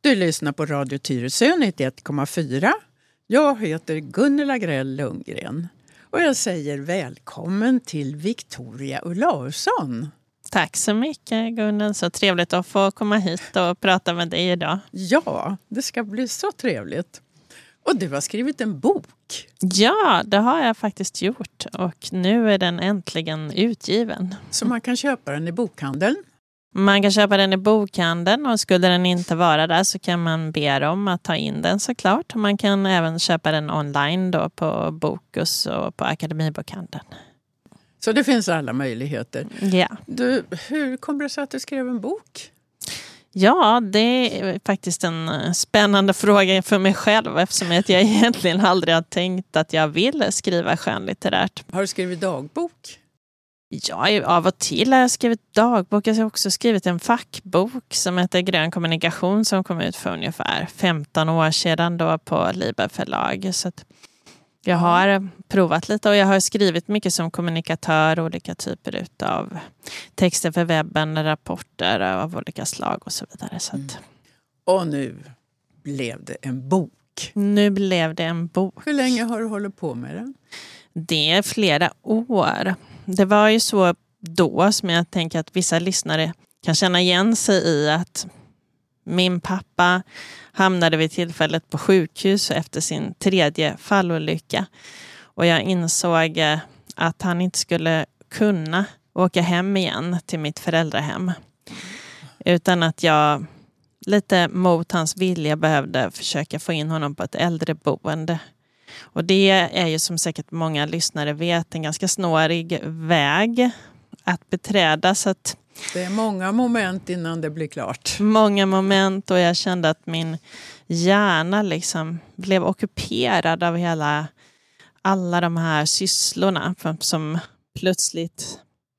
Du lyssnar på Radio Tyresö 91,4. Jag heter Gunilla Grell Lundgren och jag säger välkommen till Victoria Olausson. Tack så mycket Gunnar, så trevligt att få komma hit och prata med dig idag. Ja, det ska bli så trevligt. Och du har skrivit en bok. Ja, det har jag faktiskt gjort och nu är den äntligen utgiven. Så man kan köpa den i bokhandeln? Man kan köpa den i bokhandeln och skulle den inte vara där så kan man be dem att ta in den såklart. Man kan även köpa den online då på Bokus och på Akademibokhandeln. Så det finns alla möjligheter. Ja. Du, hur kommer det sig att du skrev en bok? Ja, det är faktiskt en spännande fråga för mig själv eftersom jag egentligen aldrig har tänkt att jag vill skriva skönlitterärt. Har du skrivit dagbok? Ja, av och till har jag skrivit dagbok. Jag har också skrivit en fackbok som heter Grön kommunikation som kom ut för ungefär 15 år sedan då på Liber förlag. Så att jag har provat lite och jag har skrivit mycket som kommunikatör, olika typer av texter för webben, rapporter av olika slag och så vidare. Så att... Och nu blev det en bok. Nu blev det en bok. Hur länge har du hållit på med den? Det är flera år. Det var ju så då som jag tänker att vissa lyssnare kan känna igen sig i att min pappa hamnade vid tillfället på sjukhus efter sin 3:e fallolycka. Och jag insåg att han inte skulle kunna åka hem igen till mitt föräldrahem. Utan att jag lite mot hans vilja behövde försöka få in honom på ett äldreboende. Och det är ju som säkert många lyssnare vet en ganska snårig väg att beträda. Så att det är många moment innan det blir klart. Många moment och jag kände att min hjärna liksom blev ockuperad av alla de här sysslorna som plötsligt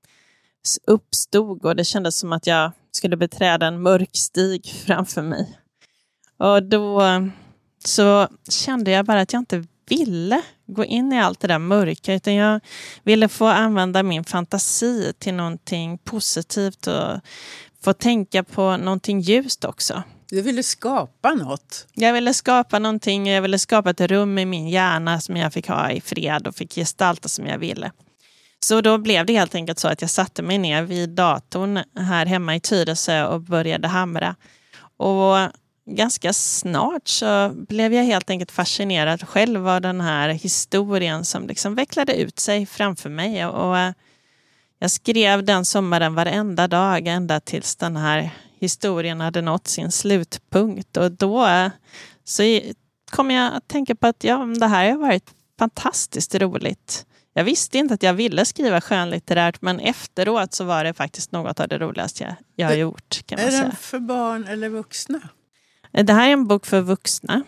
uppstod. Och det kändes som att jag skulle beträda en mörk stig framför mig. Och då så kände jag bara att jag inte ville gå in i allt det där mörka utan jag ville få använda min fantasi till någonting positivt och få tänka på någonting ljust också. Du ville skapa något? Jag ville skapa någonting, jag ville skapa ett rum i min hjärna som jag fick ha i fred och fick gestalta som jag ville. Så då blev det helt enkelt så att jag satte mig ner vid datorn här hemma i Tyresö och började hamra. Och ganska snart så blev jag helt enkelt fascinerad själv av den här historien som liksom vecklade ut sig framför mig. Och jag skrev den sommaren varenda dag ända tills den här historien hade nått sin slutpunkt. Och då så kom jag att tänka på att det här har varit fantastiskt roligt. Jag visste inte att jag ville skriva skönlitterärt men efteråt så var det faktiskt något av det roligaste jag har gjort kan man säga. Är den för barn eller vuxna? Det här är en bok för vuxna.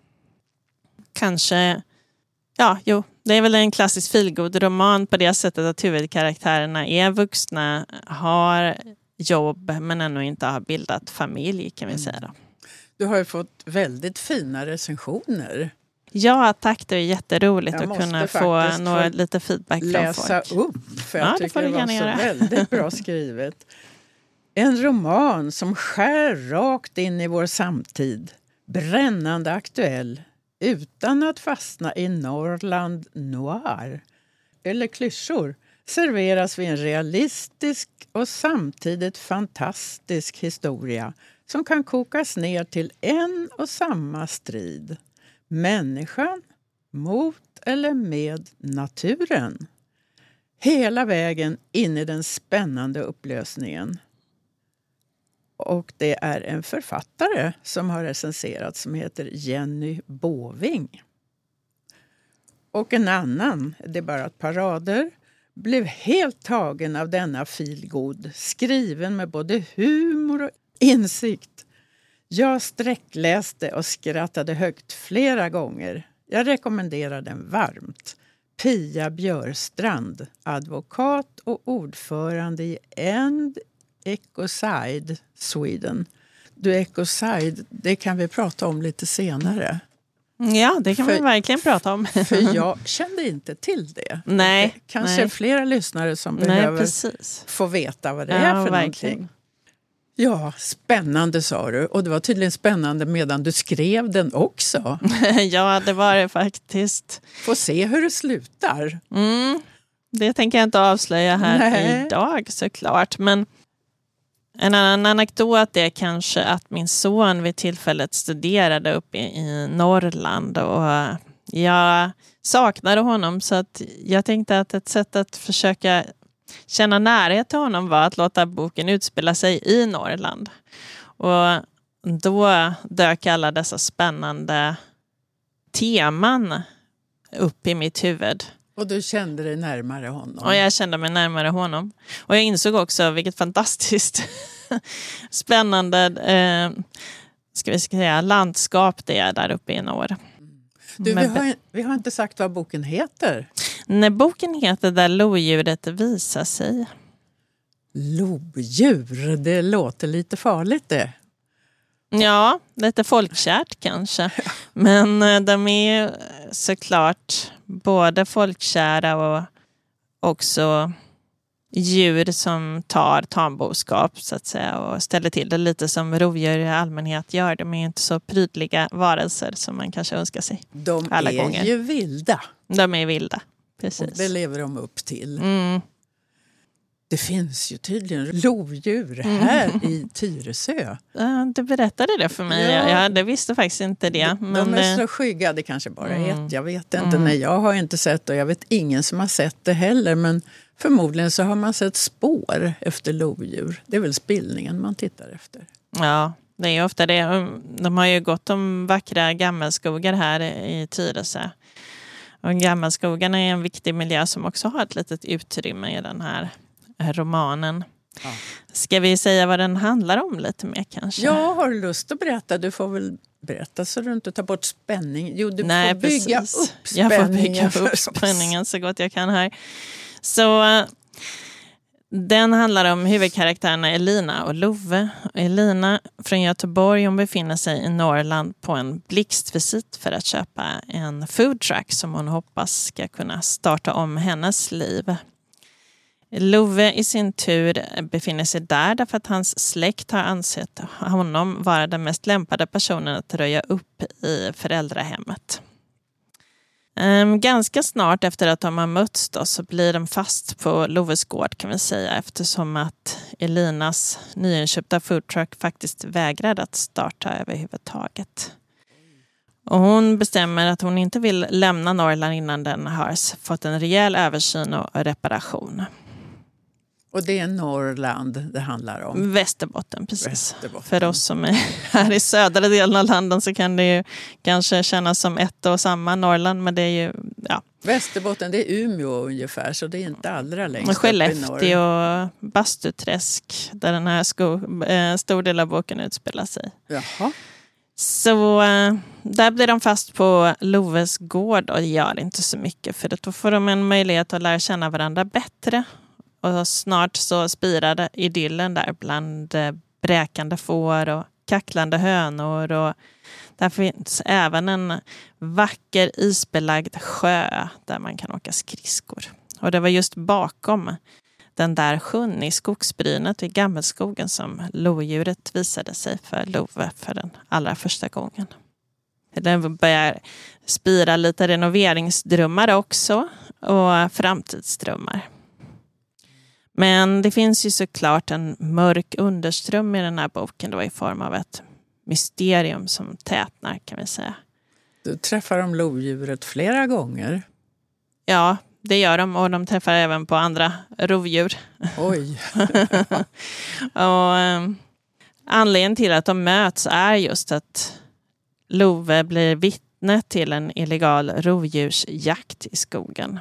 Kanske, det är väl en klassisk feelgood-roman på det sättet att huvudkaraktärerna är vuxna, har jobb men ännu inte har bildat familj kan vi säga då. Du har ju fått väldigt fina recensioner. Ja, tack. Det är jätteroligt att kunna få lite feedback från folk. Läsa upp, för jag tycker det var så väldigt bra skrivet. En roman som skär rakt in i vår samtid, brännande aktuell, utan att fastna i Norrland noir eller klyschor, serveras vi en realistisk och samtidigt fantastisk historia som kan kokas ner till en och samma strid. Människan mot eller med naturen. Hela vägen in i den spännande upplösningen. Och det är en författare som har recenserat som heter Jenny Båving. Och en annan, det är bara ett par rader, blev helt tagen av denna feelgood, skriven med både humor och insikt. Jag sträckläste och skrattade högt flera gånger. Jag rekommenderar den varmt. Pia Björstrand, advokat och ordförande i End Ecocide Sweden. Du, Ecocide, det kan vi prata om lite senare. Ja, det kan vi verkligen prata om. För jag kände inte till det. Nej. Kanske flera lyssnare som behöver få veta vad det är för någonting. Ja, spännande sa du. Och det var tydligen spännande medan du skrev den också. Ja, det var det faktiskt. Får se hur det slutar. Det tänker jag inte avslöja här idag såklart. Men en annan anekdot är kanske att min son vid tillfället studerade uppe i Norrland. Och jag saknade honom, så att jag tänkte att ett sätt att försöka känna närhet till honom var att låta boken utspela sig i Norrland. Och då dök alla dessa spännande teman upp i mitt huvud. Och du kände dig närmare honom? Och jag kände mig närmare honom. Och jag insåg också vilket fantastiskt spännande ska vi säga, landskap det är där uppe i norr. Du, vi har inte sagt vad boken heter. Nej, boken heter Där lodjuret visar sig. Lodjur, det låter lite farligt det. Ja, lite folkkärt kanske. Men de är såklart både folkkära och också djur som tar tamboskap så att säga, och ställer till det lite som rovdjur i allmänhet gör. De är inte så prydliga varelser som man kanske önskar sig. De alla är gånger. Ju vilda. De är vilda, precis. Och det lever de upp till. Det finns ju tydligen lodjur här i Tyresö. Du berättade det för mig. Ja. Jag visste faktiskt inte det. Men de är så skygga, det kanske bara är ett. Jag vet inte. Nej, jag har inte sett och jag vet ingen som har sett det heller. Men förmodligen så har man sett spår efter lodjur. Det är väl spillningen man tittar efter. Ja, det är ofta det. De har ju gått om vackra gammelskogar här i Tyresö. Och gammelskogarna är en viktig miljö som också har ett litet utrymme i den här romanen. Ja. Ska vi säga vad den handlar om lite mer kanske? Jag har lust att berätta. Du får väl berätta så du inte tar bort spänning. Jo, du får bygga upp spänningen. Jag får bygga upp spänningen så gott jag kan här. Så den handlar om huvudkaraktärerna Elina och Love. Elina från Göteborg, hon befinner sig i Norrland på en blixtvisit för att köpa en food truck som hon hoppas ska kunna starta om hennes liv. Love i sin tur befinner sig där därför att hans släkt har ansett honom vara den mest lämpade personen att röja upp i föräldrahemmet. Ganska snart efter att de har mötts då, så blir de fast på Loves gård kan vi säga, eftersom att Elinas nyinköpta foodtruck faktiskt vägrade att starta överhuvudtaget. Och hon bestämmer att hon inte vill lämna Norrland innan den har fått en rejäl översyn och reparation. Och det är Norrland det handlar om? Västerbotten, precis. Västerbotten. För oss som är här i södra delen av landet så kan det ju kanske kännas som ett och samma Norrland, men det är ju, ja. Västerbotten, det är Umeå ungefär, så det är inte allra längst upp i Skellefteå och Bastuträsk, där den här stor del av boken utspelar sig. Jaha. Så där blir de fast på Loves gård och gör inte så mycket, för då får de en möjlighet att lära känna varandra bättre. Och snart så spirade idyllen där bland bräkande får och kacklande hönor. Och där finns även en vacker isbelagd sjö där man kan åka skridskor. Och det var just bakom den där sjön i skogsbrynet i gammelskogen som lodjuret visade sig för Love för den allra första gången. Den börjar spira lite renoveringsdrömmar också och framtidsdrömmar. Men det finns ju såklart en mörk underström i den här boken då, i form av ett mysterium som tätnar kan vi säga. Du träffar de lodjuret flera gånger. Ja, det gör de, och de träffar även på andra rovdjur. Oj! Och anledningen till att de möts är just att Love blir vittne till en illegal rovdjursjakt i skogen.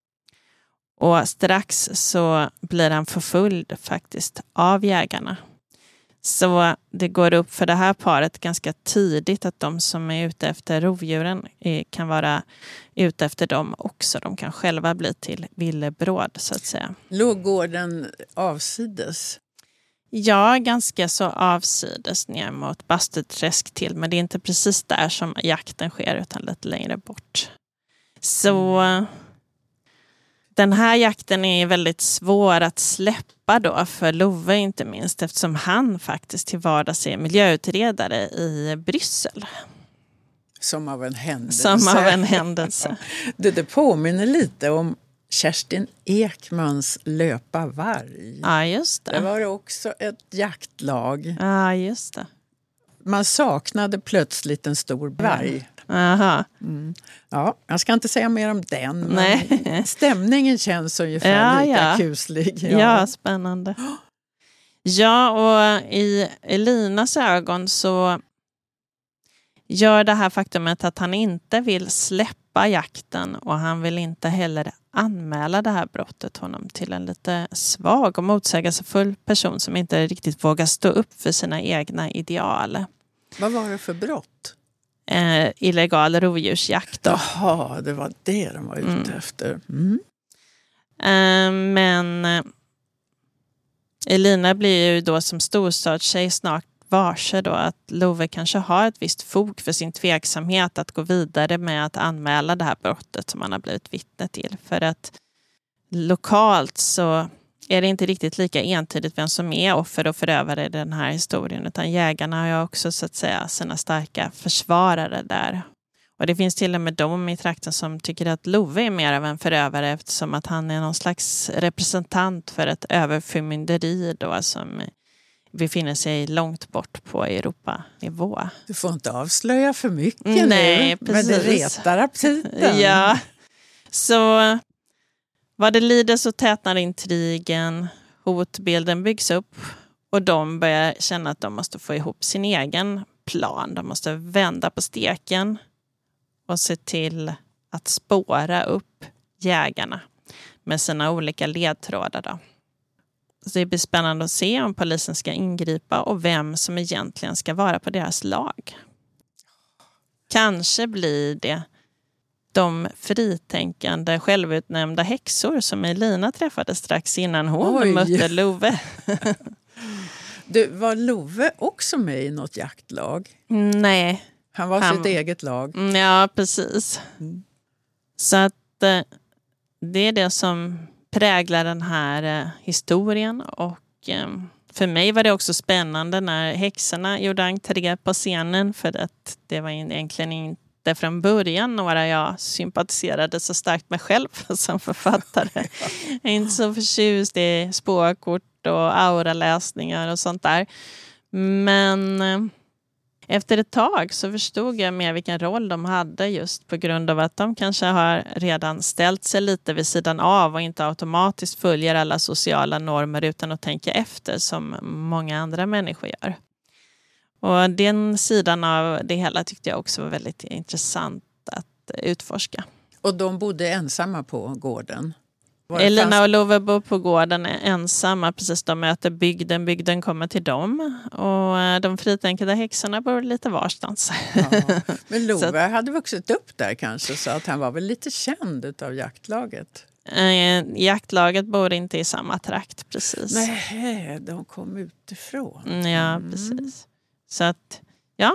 Och strax så blir han förföljd faktiskt av jägarna. Så det går upp för det här paret ganska tidigt att de som är ute efter rovdjuren kan vara ute efter dem också. De kan själva bli till villebråd så att säga. Låg gården avsides? Ja, ganska så avsides ner mot Bastuträsk till. Men det är inte precis där som jakten sker utan lite längre bort. Så Den här jakten är väldigt svår att släppa då för Love inte minst, eftersom han faktiskt till vardags är miljöutredare i Bryssel. Som av en händelse. Som av en händelse. Det påminner lite om Kerstin Ekmans Löpa varg. Ja, just det. Det var också ett jaktlag. Ja, just det. Man saknade plötsligt en stor varg. Aha. Ja, jag ska inte säga mer om den. Men Nej. stämningen känns ungefär lika kuslig. Ja, spännande. Ja, och i Elinas ögon så gör det här faktumet att han inte vill släppa jakten och han vill inte heller anmäla det här brottet honom till en lite svag och motsägelsefull person som inte riktigt vågar stå upp för sina egna ideal. Vad var det för brott? Illegal rovdjursjakt då. Jaha, det var det de var ute efter. Men Elina blir ju då som storstadstjej snart varse då att Love kanske har ett visst fog för sin tveksamhet att gå vidare med att anmäla det här brottet som han har blivit vittne till. För att lokalt så är det inte riktigt lika entydigt vem som är offer och förövare i den här historien, utan jägarna har ju också så att säga sina starka försvarare där. Och det finns till och med de i trakten som tycker att Love är mer av en förövare eftersom att han är någon slags representant för ett överförmynderi då som befinner sig långt bort på Europanivå. Du får inte avslöja för mycket nu, precis. Men det retar aptiten. Ja, så vad det lider så tätnar intrigen, hotbilden byggs upp och de börjar känna att de måste få ihop sin egen plan. De måste vända på steken och se till att spåra upp jägarna med sina olika ledtrådar då. Så det blir spännande att se om polisen ska ingripa och vem som egentligen ska vara på deras lag. Kanske blir det de fritänkande, självutnämnda häxor som Elina träffade strax innan hon mötte Love. Var Love också med i något jaktlag? Nej. Han var sitt eget lag. Ja, precis. Så att det är det som präglar den här historien och för mig var det också spännande när häxorna gjorde entré på scenen för att det var egentligen inte från början några jag sympatiserade så starkt med själv som författare. Jag är inte så förtjust i spåkort och auraläsningar och sånt där. Men efter ett tag så förstod jag mer vilken roll de hade just på grund av att de kanske har redan ställt sig lite vid sidan av och inte automatiskt följer alla sociala normer utan att tänka efter som många andra människor gör. Och den sidan av det hela tyckte jag också var väldigt intressant att utforska. Och de bodde ensamma på gården? Elina och Love bor på gården ensamma, precis, de möter bygden, bygden kommer till dem och de fritänkande häxorna bor lite varstans. Ja, men Love hade vuxit upp där kanske så att han var väl lite känd av jaktlaget? Jaktlaget bor inte i samma trakt, precis. Nej, de kom utifrån. Ja, precis. Så att, ja,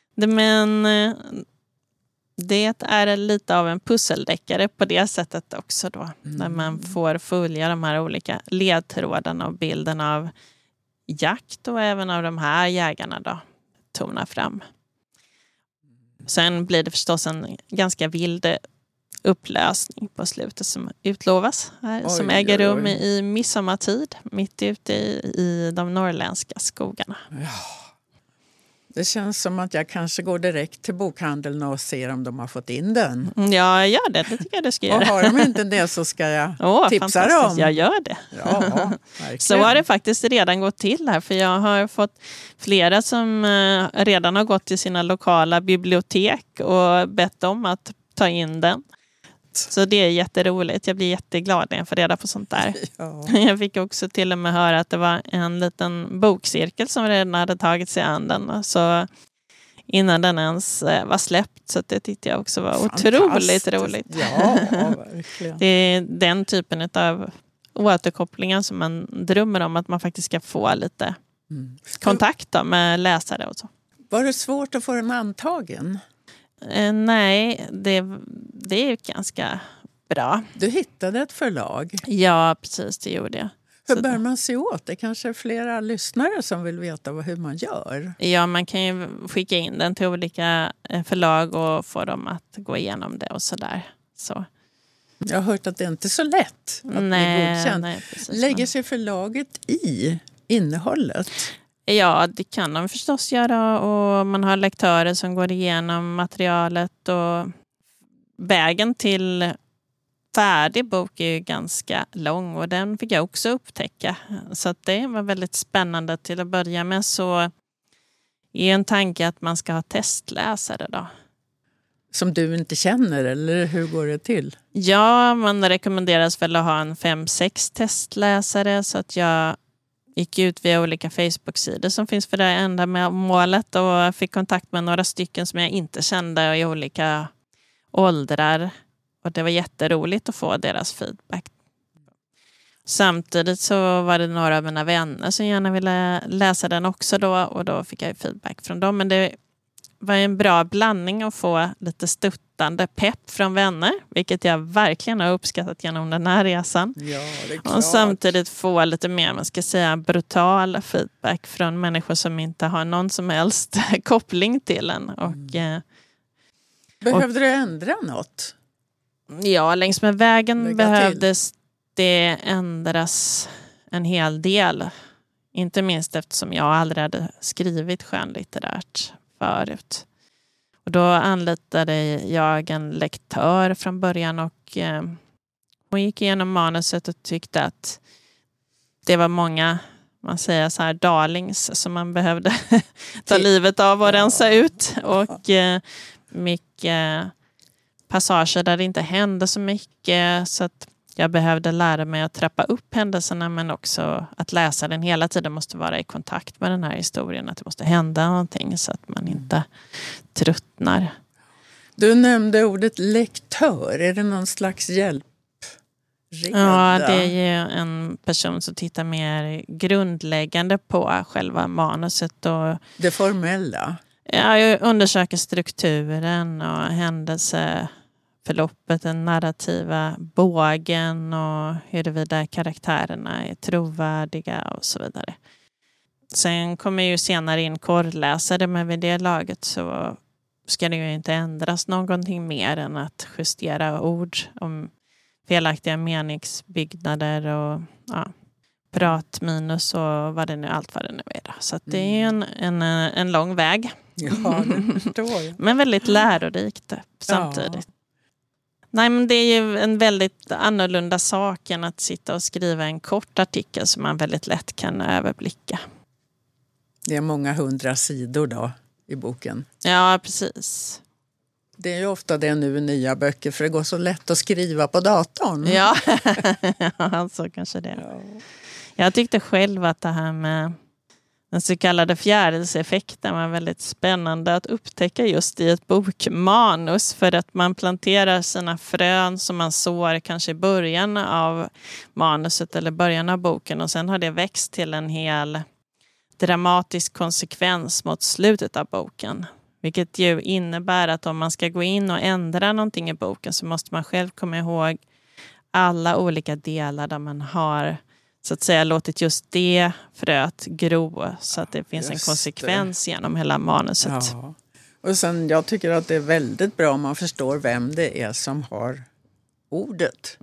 det är lite av en pusseldeckare på det sättet också då. Där man får följa de här olika ledtrådarna och bilden av jakt och även av de här jägarna då tonar fram. Sen blir det förstås en ganska vild upplösning på slutet som utlovas. Som äger rum i midsommartid mitt ute i de norrländska skogarna. Ja. Det känns som att jag kanske går direkt till bokhandeln och ser om de har fått in den. Ja, gör det. Det tycker jag du ska göra. Och har de inte det så ska jag tipsa dem. Jag gör det. Ja, verkligen. Så har det faktiskt redan gått till här. För jag har fått flera som redan har gått till sina lokala bibliotek och bett om att ta in den. Så det är jätteroligt. Jag blir jätteglad när jag får reda på sånt där. Ja. Jag fick också till och med höra att det var en liten bokcirkel som redan hade tagit sig an den. Så innan den ens var släppt. Så det tyckte jag också var otroligt roligt. Ja, verkligen. Det är den typen av återkopplingar som man drömmer om att man faktiskt ska få lite kontakt med läsare och så. Var det svårt att få den antagen? Nej, det är ganska bra. Du hittade ett förlag. Ja, precis, det gjorde jag. Hur bär man sig åt? Det kanske är flera lyssnare som vill veta hur man gör. Ja, man kan ju skicka in den till olika förlag och få dem att gå igenom det och sådär. Så. Jag har hört att det inte är så lätt att bli godkänd. Nej, precis. Lägger sig förlaget i innehållet? Ja, det kan de förstås göra, och man har lektörer som går igenom materialet, och vägen till färdig bok är ju ganska lång, och den fick jag också upptäcka. Så att det var väldigt spännande. Till att börja med så är en tanke att man ska ha testläsare då. Som du inte känner, eller hur går det till? Ja, man rekommenderas väl att ha en 5-6 testläsare, så att jag gick ut via olika Facebook-sidor som finns för det enda målet, och fick kontakt med några stycken som jag inte kände i olika åldrar. Och det var jätteroligt att få deras feedback. Samtidigt så var det några av mina vänner som gärna ville läsa den också då, och då fick jag feedback från dem. Men det var en bra blandning att få lite stuttande pepp från vänner, vilket jag verkligen har uppskattat genom den här resan. Ja, det är klart. Och samtidigt få lite mer, man ska säga, brutal feedback från människor som inte har någon som helst koppling till en. Behövde du ändra något? Ja, längs med vägen behövdes det ändras en hel del. Inte minst eftersom jag aldrig hade skrivit skönlitterärt förut. Och då anlitade jag en lektör från början, och hon gick igenom manuset och tyckte att det var många, man säger så här, darlings som man behövde ta livet av och rensa ut. Och mycket passager där det inte hände så mycket, så att jag behövde lära mig att trappa upp händelserna, men också att läsa den hela tiden måste vara i kontakt med den här historien, att det måste hända någonting så att man inte tröttnar. Du nämnde ordet lektör, är det någon slags hjälp? Ja, det är ju en person som tittar mer grundläggande på själva manuset och det formella. Ja, jag undersöker strukturen och händelseförloppet, den narrativa bågen och huruvida karaktärerna är trovärdiga och så vidare. Sen kommer ju senare in korrläsare, men vid det laget så ska det ju inte ändras någonting mer än att justera ord om felaktiga meningsbyggnader och pratminus och vad det nu är. Så att det är en lång väg. Ja, det förstår jag. Men väldigt lärorikt samtidigt. Ja. Nej, men det är ju en väldigt annorlunda sak än att sitta och skriva en kort artikel som man väldigt lätt kan överblicka. Det är många 100 sidor då i boken. Ja, precis. Det är ju ofta det nu i nya böcker, för det går så lätt att skriva på datorn. Ja, så kanske det. Ja. Jag tyckte själv att det här med den så kallade fjärilseffekten var väldigt spännande att upptäcka just i ett bokmanus, för att man planterar sina frön som man sår kanske i början av manuset eller början av boken, och sen har det växt till en hel dramatisk konsekvens mot slutet av boken. Vilket ju innebär att om man ska gå in och ändra någonting i boken så måste man själv komma ihåg alla olika delar där man har så att säga låtit just det fröet gro, så att det finns en konsekvens genom hela manuset. Ja. Och sen jag tycker att det är väldigt bra om man förstår vem det är som har ordet.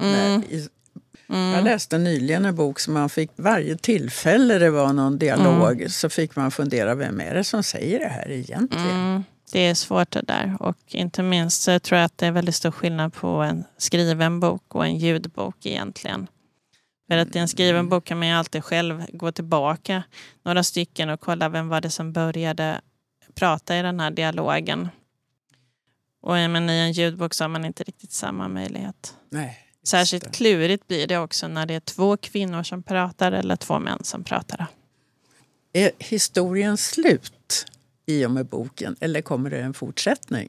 Jag läste nyligen en bok som man fick varje tillfälle det var någon dialog så fick man fundera, vem är det som säger det här egentligen? Det är svårt det där, och inte minst så tror jag att det är väldigt stor skillnad på en skriven bok och en ljudbok egentligen. För att i en skriven bok kan man ju alltid själv gå tillbaka några stycken och kolla vem var det som började prata i den här dialogen. Och i en ljudbok så har man inte riktigt samma möjlighet. Nej. Särskilt klurigt blir det också när det är 2 kvinnor som pratar eller 2 män som pratar. Är historien slut i och med boken, eller kommer det en fortsättning?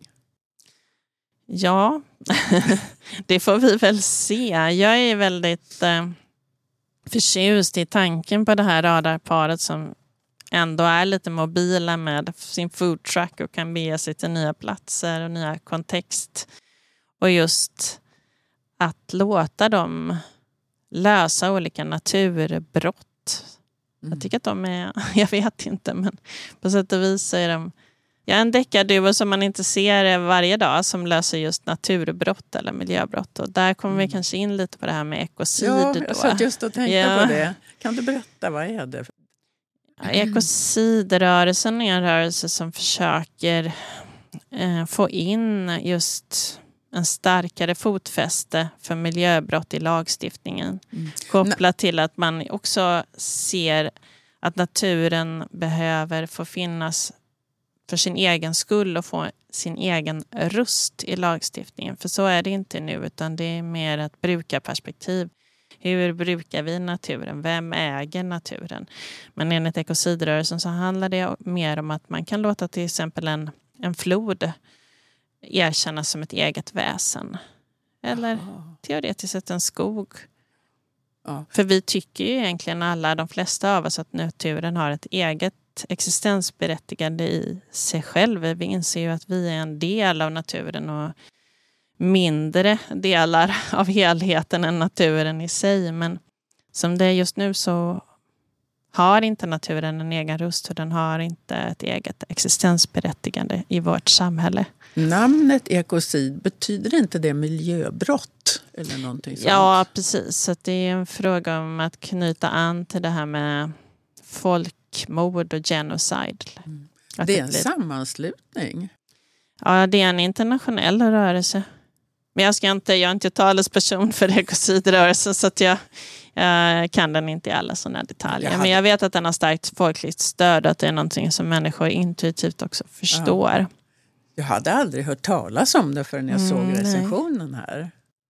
Ja, det får vi väl se. Jag är väldigt förtjust i tanken på det här radarparet som ändå är lite mobila med sin food truck och kan bege sig till nya platser och nya kontext. Och just att låta dem lösa olika naturbrott. Jag tycker att de är, jag vet inte, men på sätt och vis är de en deckarduo som man inte ser varje dag som löser just naturbrott eller miljöbrott. Och där kommer vi kanske in lite på det här med ekocid. Ja, jag satt just och tänkte på det. Kan du berätta, vad är det? Ekocidrörelsen är en rörelse som försöker få in just en starkare fotfäste för miljöbrott i lagstiftningen. Kopplat till att man också ser att naturen behöver få finnas för sin egen skull och få sin egen röst i lagstiftningen. För så är det inte nu, utan det är mer ett brukarperspektiv. Hur brukar vi naturen? Vem äger naturen? Men enligt ekocidrörelsen så handlar det mer om att man kan låta till exempel en flod erkännas som ett eget väsen. Eller teoretiskt sett en skog. Ja. För vi tycker ju egentligen de flesta av oss, att naturen har ett eget existensberättigande i sig själv. Vi inser ju att vi är en del av naturen och mindre delar av helheten än naturen i sig. Men som det är just nu så har inte naturen en egen röst och den har inte ett eget existensberättigande i vårt samhälle. Namnet ekocid, betyder inte det miljöbrott eller någonting sånt? Ja, precis. Så det är en fråga om att knyta an till det här med folkmord och genocide. Det är en sammanslutning? Ja, det är en internationell rörelse. Men jag är inte talesperson för ekocidrörelsen, så att jag kan den inte i alla sådana detaljer. Men jag vet att den har starkt folkligt stöd, att det är någonting som människor intuitivt också förstår. Ja. Jag hade aldrig hört talas om det förrän jag såg recensionen här.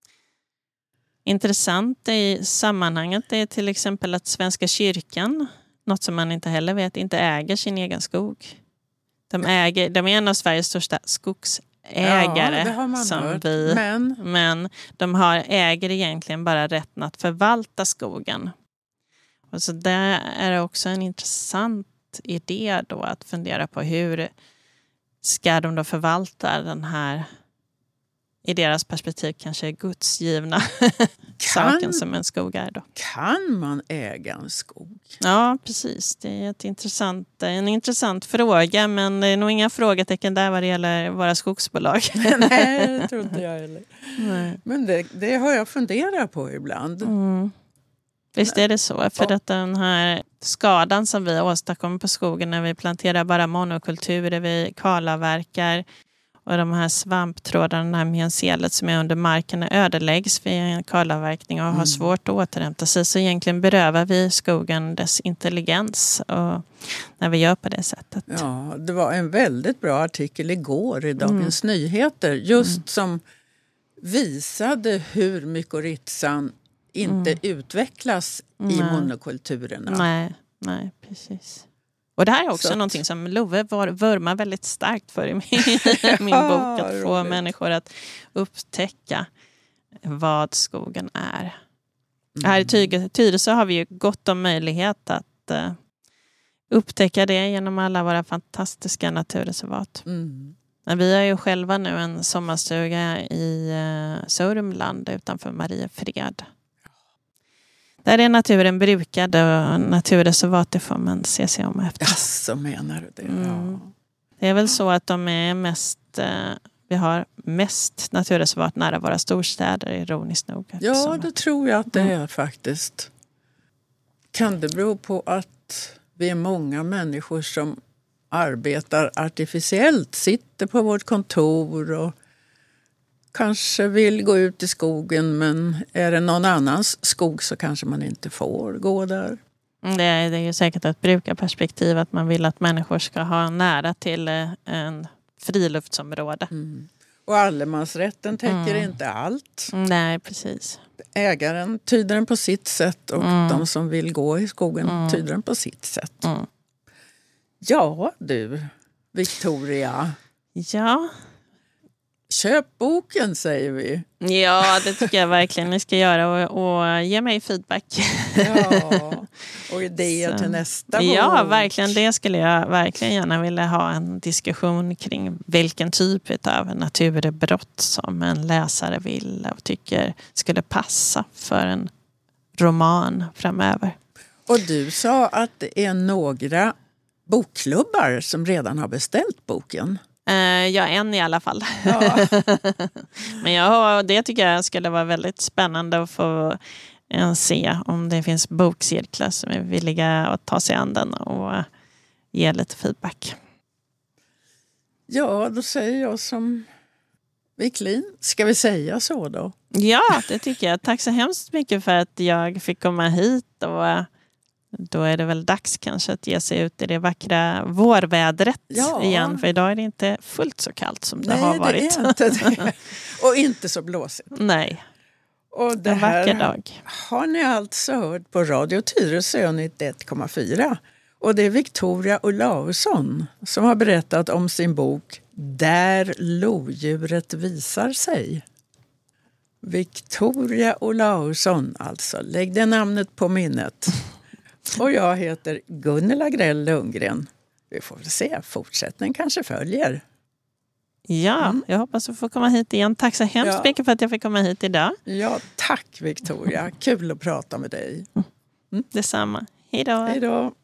Intressant i sammanhanget är till exempel att Svenska kyrkan, något som man inte heller vet, inte äger sin egen skog. De är en av Sveriges största skogsägare. Ja, det har man hört. Men de äger egentligen bara rätten att förvalta skogen. Och så där är det också en intressant idé då, att fundera på hur ska de då förvalta den här, i deras perspektiv kanske gudsgivna saken som en skog är då. Kan man äga en skog? Ja, precis. Det är en intressant fråga, men det är nog inga frågetecken där vad det gäller våra skogsbolag. Nej, det tror inte jag heller. Nej. Men det har jag funderat på ibland. Visst är det så, för att den här skadan som vi åstadkommer på skogen när vi planterar bara monokulturer, vi kalavverkar och de här svamptrådarna, det här mycelet som är under marken ödeläggs vid en kalavverkning och har svårt att återhämta sig, så egentligen berövar vi skogen dess intelligens och när vi gör på det sättet. Ja, det var en väldigt bra artikel igår i Dagens Nyheter just som visade hur mykorrhizan inte utvecklas i monokulturerna. Nej, precis. Och det här är också någonting som Love vurmar väldigt starkt för i min bok. Att få människor att upptäcka vad skogen är. Här i Tyresö har vi ju gott om möjlighet att upptäcka det genom alla våra fantastiska naturreservat. Men vi har ju själva nu en sommarstuga i Sörmland utanför Mariefred. Där är naturen brukad och naturreservat får man se sig om efter. Ja, så menar du det? Ja. Det är väl så att de är vi har mest naturreservat nära våra storstäder, ironiskt nog. Ja, det tror jag att det är faktiskt. Kan det bero på att vi är många människor som arbetar artificiellt, sitter på vårt kontor och kanske vill gå ut i skogen, men är det någon annans skog så kanske man inte får gå där. Det är ju säkert ett brukarperspektiv att man vill att människor ska ha nära till en friluftsområde. Och allemansrätten täcker inte allt. Nej, precis. Ägaren tyder den på sitt sätt och de som vill gå i skogen tyder den på sitt sätt. Ja, du, Victoria. Ja. Köp boken, säger vi. Ja, det tycker jag verkligen ni ska göra och ge mig feedback. Ja, och idéer till nästa bok. Ja, verkligen. Det skulle jag verkligen gärna vilja ha en diskussion kring vilken typ av naturbrott som en läsare vill och tycker skulle passa för en roman framöver. Och du sa att det är några bokklubbar som redan har beställt boken. Ja, en i alla fall. Ja. Men det tycker jag skulle vara väldigt spännande att få se om det finns bokcirklar som är villiga att ta sig an den och ge lite feedback. Ja, då säger jag som Wiklin. Ska vi säga så då? Ja, det tycker jag. Tack så hemskt mycket för att jag fick komma hit och då är det väl dags kanske att ge sig ut i det vackra vårvädret igen. För idag är det inte fullt så kallt som det har varit. Nej, det är inte det. Och inte så blåsigt. Nej, och det en vacker här dag. Har ni alltså hört på Radio Tyresö 91,4. Och det är Victoria Olausson som har berättat om sin bok Där lodjuret visar sig. Victoria Olausson alltså. Lägg det namnet på minnet. Och jag heter Gunilla Grell Lundgren. Vi får väl se, fortsättning kanske följer. Ja, jag hoppas att få komma hit igen. Tack så hemskt mycket för att jag fick komma hit idag. Ja, tack Victoria. Kul att prata med dig. Detsamma. Hej då. Hej då.